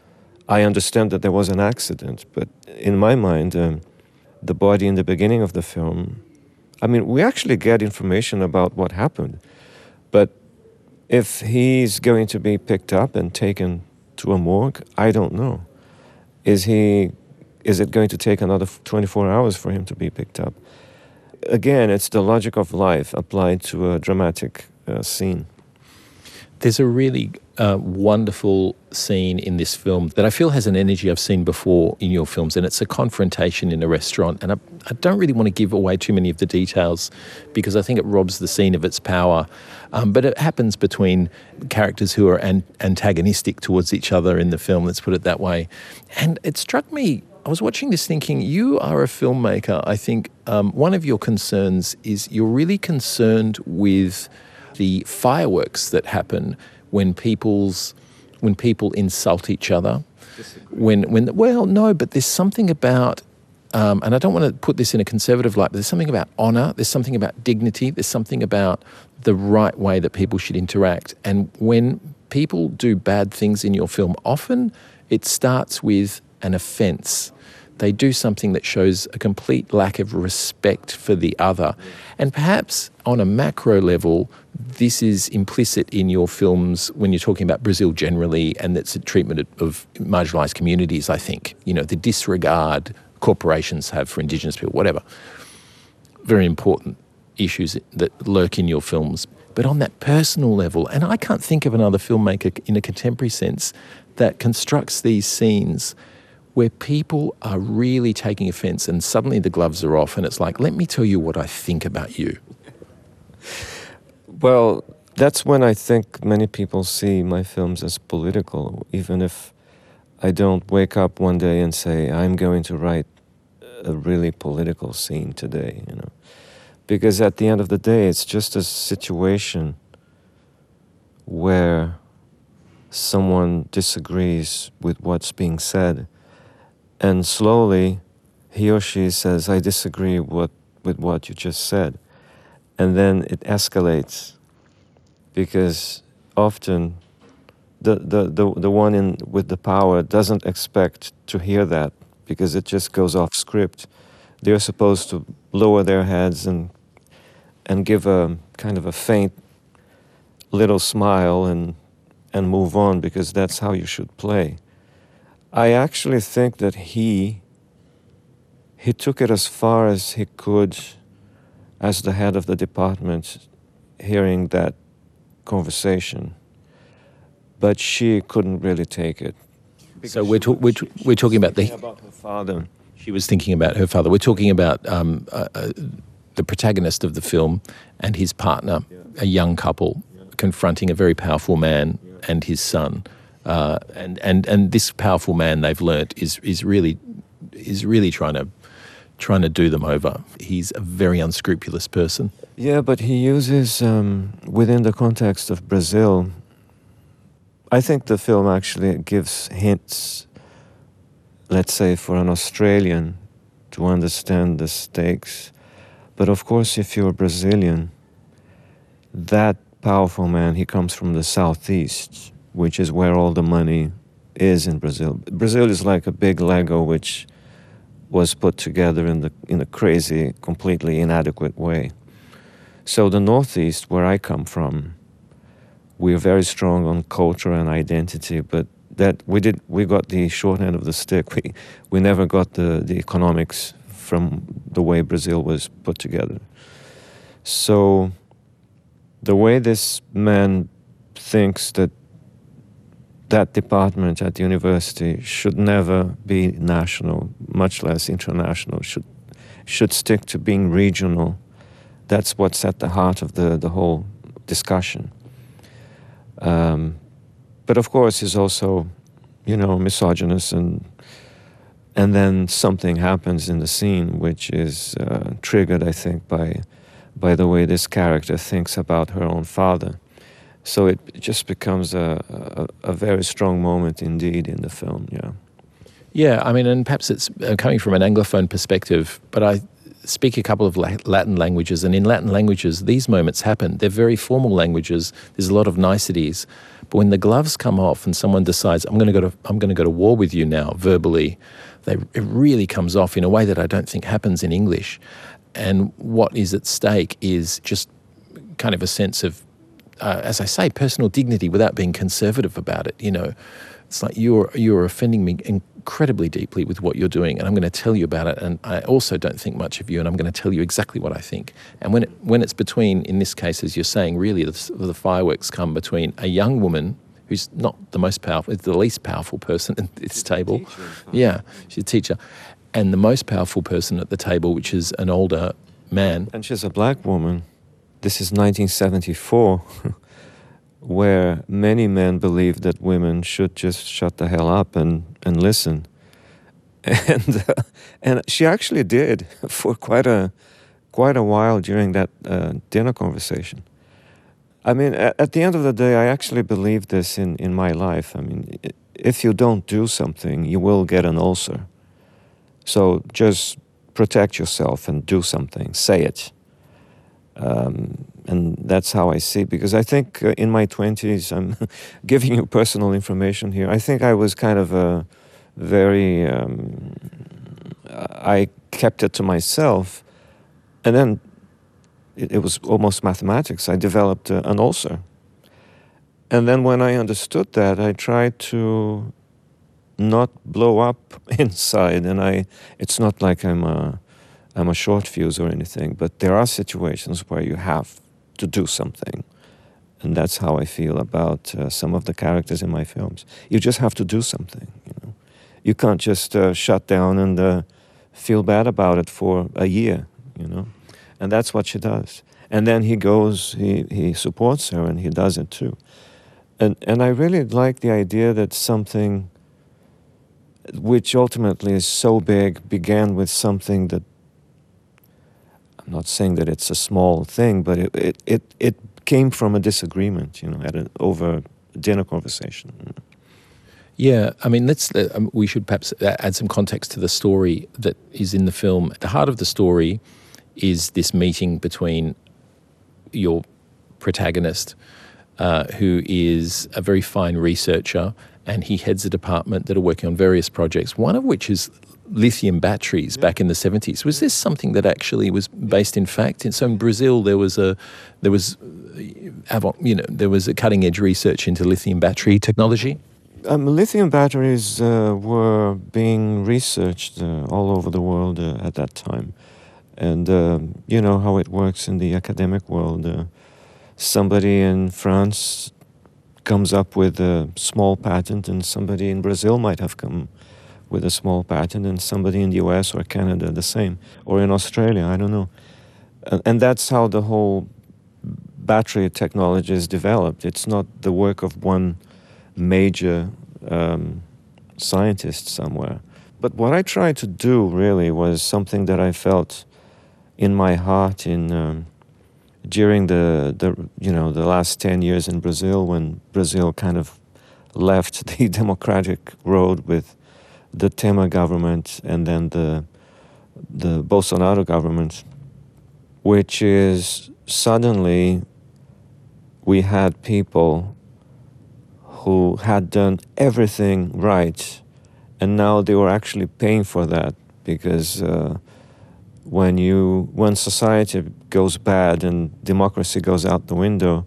Speaker 18: I understand that there was an accident, but in my mind, um, the body in the beginning of the film, I mean, we actually get information about what happened, but if he's going to be picked up and taken to a morgue, I don't know. Is he, is it going to take another twenty-four hours for him to be picked up? Again, it's the logic of life applied to a dramatic uh, scene.
Speaker 2: There's a really uh, wonderful scene in this film that I feel has an energy I've seen before in your films, and it's a confrontation in a restaurant. And I, I don't really want to give away too many of the details because I think it robs the scene of its power. Um, but it happens between characters who are an- antagonistic towards each other in the film, let's put it that way. And it struck me, I was watching this thinking, you are a filmmaker. I think um, one of your concerns is you're really concerned with the fireworks that happen when people's when people insult each other. When when well no, but there's something about um, and I don't want to put this in a conservative light, but there's something about honour, there's something about dignity, there's something about the right way that people should interact. And when people do bad things in your film, often it starts with an offence. They do something that shows a complete lack of respect for the other. And perhaps on a macro level, this is implicit in your films when you're talking about Brazil generally, and that's a treatment of marginalised communities, I think. You know, the disregard corporations have for Indigenous people, whatever. Very important issues that lurk in your films. But on that personal level, and I can't think of another filmmaker in a contemporary sense that constructs these scenes where people are really taking offence and suddenly the gloves are off and it's like, let me tell you what I think about you.
Speaker 18: Well, that's when I think many people see my films as political, even if I don't wake up one day and say, I'm going to write a really political scene today, you know. Because at the end of the day, it's just a situation where someone disagrees with what's being said. And slowly, he or she says, I disagree with, with what you just said. And then it escalates because often the, the, the, the one in with the power doesn't expect to hear that because it just goes off script. They're supposed to lower their heads and, and give a kind of a faint little smile and, and move on because that's how you should play. I actually think that he he took it as far as he could as the head of the department, hearing that conversation. But she couldn't really take it.
Speaker 2: So we're, ta- we're, t- we're talking about the...
Speaker 18: about her father.
Speaker 2: She was thinking about her father. We're talking about um, uh, uh, the protagonist of the film and his partner, yeah. a young couple, yeah. confronting a very powerful man yeah. and his son. Uh, and, and, and this powerful man, they've learnt, is is really is really trying to trying to do them over. He's a very unscrupulous person.
Speaker 18: Yeah, but he uses um, within the context of Brazil. I think the film actually gives hints, let's say, for an Australian to understand the stakes. But of course, if you're Brazilian, that powerful man, he comes from the southeast, which is where all the money is in Brazil. Brazil is like a big Lego which was put together in the in a crazy, completely inadequate way. So the Northeast, where I come from, we're very strong on culture and identity, but that we did we got the short end of the stick. We we never got the, the economics from the way Brazil was put together. So the way this man thinks that that department at the university should never be national, much less international, should should stick to being regional. That's what's at the heart of the, the whole discussion. Um, but of course, he's also, you know, misogynist, and and then something happens in the scene which is uh, triggered, I think, by by the way this character thinks about her own father. So it just becomes a, a, a very strong moment indeed in the film, yeah.
Speaker 2: Yeah, I mean, and perhaps it's uh, coming from an Anglophone perspective, but I speak a couple of Latin languages, and in Latin languages, these moments happen. They're very formal languages. There's a lot of niceties. But when the gloves come off and someone decides, I'm going to go to I'm going to go to war with you now, verbally, they, it really comes off in a way that I don't think happens in English. And what is at stake is just kind of a sense of, uh, as I say, personal dignity without being conservative about it. You know, it's like you're you're offending me incredibly deeply with what you're doing, and I'm going to tell you about it. And I also don't think much of you, and I'm going to tell you exactly what I think. And when it, when it's between, in this case, as you're saying, really the, the fireworks come between a young woman who's not the most powerful, it's the least powerful person at this table.
Speaker 18: Teacher, huh?
Speaker 2: Yeah, she's a teacher. And the most powerful person at the table, which is an older man.
Speaker 18: And she's a black woman. This is nineteen seventy-four, where many men believed that women should just shut the hell up and, and listen. And uh, and she actually did for quite a quite a while during that uh, dinner conversation. I mean, at, at the end of the day, I actually believe this in, in my life. I mean, if you don't do something, you will get an ulcer. So just protect yourself and do something, say it. Um, and that's how I see it, because I think uh, in my twenties, I'm giving you personal information here, I think I was kind of a very, um, I kept it to myself, and then it, it was almost mathematics. I developed uh, an ulcer. And then when I understood that, I tried to not blow up inside, and I, it's not like I'm a, I'm a short fuse or anything, but there are situations where you have to do something. And that's how I feel about uh, some of the characters in my films. You just have to do something, you know. You can't just uh, shut down and uh, feel bad about it for a year, you know. And that's what she does. And then he goes, he, he supports her, and he does it too. And, and I really like the idea that something which ultimately is so big began with something that, I'm not saying that it's a small thing, but it, it, it, it came from a disagreement, you know, at an over dinner conversation.
Speaker 2: Yeah, I mean, let's. Uh, um, we should perhaps add some context to the story that is in the film. At the heart of the story is this meeting between your protagonist, uh, who is a very fine researcher, and he heads a department that are working on various projects, one of which is lithium batteries back in the seventies. Was this something that actually was based in fact? And so in Brazil, there was a, there was, you know, there was a cutting edge research into lithium battery technology.
Speaker 18: Um, lithium batteries uh, were being researched uh, all over the world uh, at that time. And uh, you know how it works in the academic world. Uh, somebody in France comes up with a small patent, and somebody in Brazil might have come with a small patent, and somebody in the U S or Canada the same, or in Australia, I don't know. And, and that's how the whole battery technology is developed. It's not the work of one major um, scientist somewhere. But what I tried to do really was something that I felt in my heart in um, during the, the you know the last ten years in Brazil, when Brazil kind of left the democratic road with the Temer government and then the the Bolsonaro government, which is suddenly we had people who had done everything right, and now they were actually paying for that, because uh, when you when society goes bad and democracy goes out the window,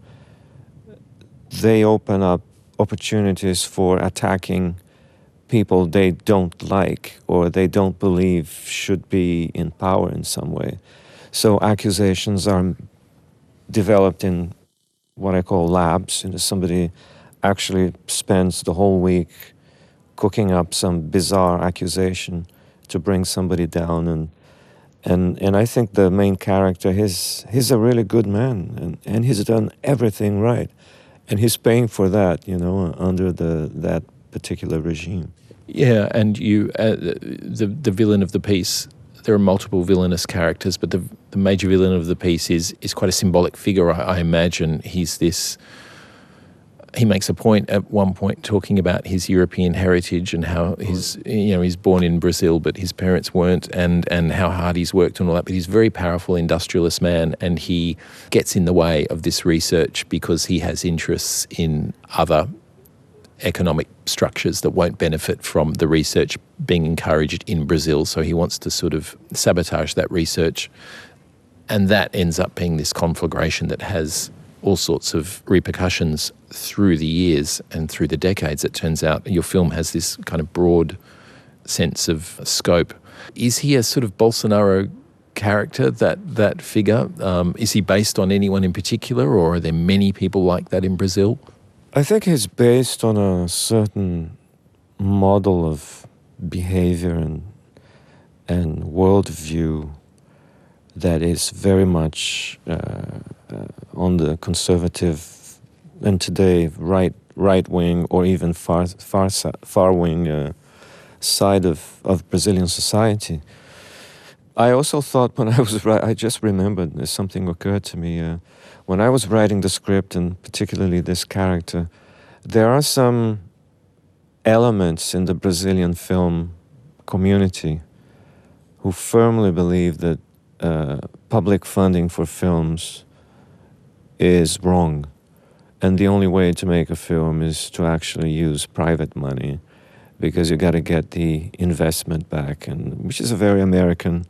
Speaker 18: they open up opportunities for attacking people they don't like or they don't believe should be in power in some way. So accusations are developed in what I call labs. You know, somebody actually spends the whole week cooking up some bizarre accusation to bring somebody down. And and and I think the main character, he's, he's a really good man, and, and he's done everything right. And he's paying for that, you know, under the that particular regime.
Speaker 2: Yeah, and you, uh, the the villain of the piece, there are multiple villainous characters, but the the major villain of the piece is is quite a symbolic figure, I, I imagine. He's this, he makes a point at one point talking about his European heritage and how he's, you know, he's born in Brazil, but his parents weren't, and, and how hard he's worked and all that. But he's a very powerful industrialist man, and he gets in the way of this research because he has interests in other economic structures that won't benefit from the research being encouraged in Brazil. So he wants to sort of sabotage that research. And that ends up being this conflagration that has all sorts of repercussions through the years and through the decades. It turns out your film has this kind of broad sense of scope. Is he a sort of Bolsonaro character, that that figure? Um, is he based on anyone in particular, or are there many people like that in Brazil?
Speaker 18: I think he's based on a certain model of behavior and and worldview that is very much uh, uh, on the conservative and today right right wing or even far far far wing uh, side of, of Brazilian society. I also thought when I was right, I just remembered something occurred to me. Uh, when I was writing the script, and particularly this character, there are some elements in the Brazilian film community who firmly believe that uh, public funding for films is wrong. And the only way to make a film is to actually use private money, because you got to get the investment back, and which is a very American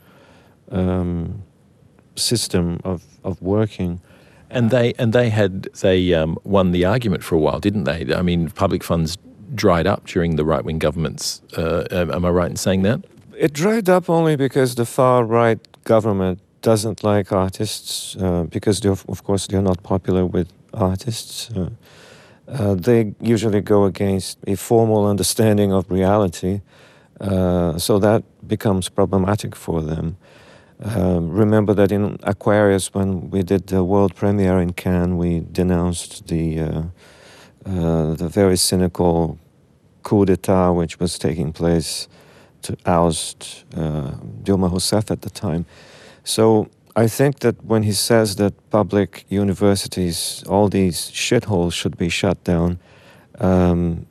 Speaker 18: um, system of, of working.
Speaker 2: And they and they had they um, won the argument for a while, didn't they? I mean, public funds dried up during the right-wing governments. Uh, am I right in saying that?
Speaker 18: It dried up only because the far-right government doesn't like artists, uh, because they're, of course they're not popular with artists. Uh, uh, they usually go against a formal understanding of reality, uh, so that becomes problematic for them. Um, remember that in Aquarius, when we did the world premiere in Cannes, we denounced the uh, uh, the very cynical coup d'etat which was taking place to oust uh, Dilma Rousseff at the time. So I think that when he says that public universities, all these shitholes should be shut down, um,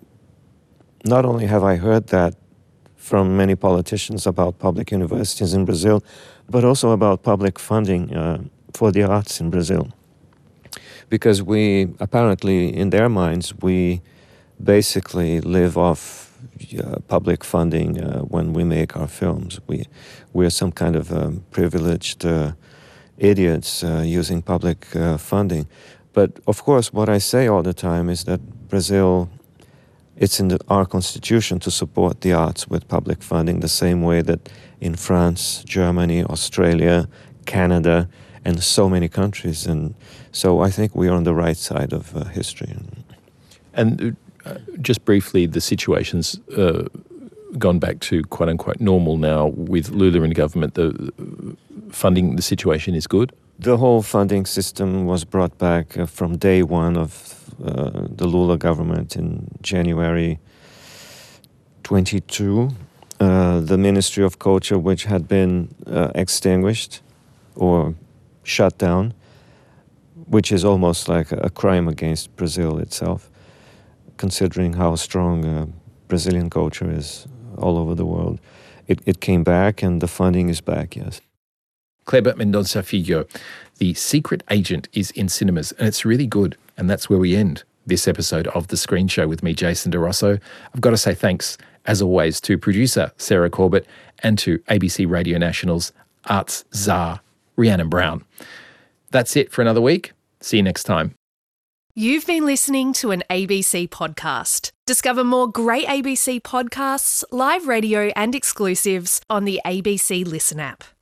Speaker 18: not only have I heard that from many politicians about public universities in Brazil, but also about public funding uh, for the arts in Brazil. Because we, apparently, in their minds, we basically live off uh, public funding uh, when we make our films. We, we're some kind of um, privileged uh, idiots uh, using public uh, funding. But, of course, what I say all the time is that Brazil, it's in the, our constitution to support the arts with public funding, the same way that in France, Germany, Australia, Canada, and so many countries. And so I think we are on the right side of uh, history.
Speaker 2: And uh, just briefly, the situation's uh, gone back to quote-unquote normal now with Lula in government. The funding, the situation is good?
Speaker 18: The whole funding system was brought back uh, from day one of uh, the Lula government in January twenty-two. Uh, the Ministry of Culture, which had been uh, extinguished or shut down, which is almost like a crime against Brazil itself, considering how strong uh, Brazilian culture is all over the world. It, it came back, and the funding is back, yes.
Speaker 2: Kleber Mendonça Filho, The Secret Agent, is in cinemas, and it's really good. And that's where we end this episode of The Screen Show with me, Jason DeRosso. I've got to say thanks, as always, to producer Sarah Corbett and to A B C Radio National's arts czar, Rhiannon Brown. That's it for another week. See you next time.
Speaker 19: You've been listening to an A B C podcast. Discover more great A B C podcasts, live radio and exclusives on the A B C Listen app.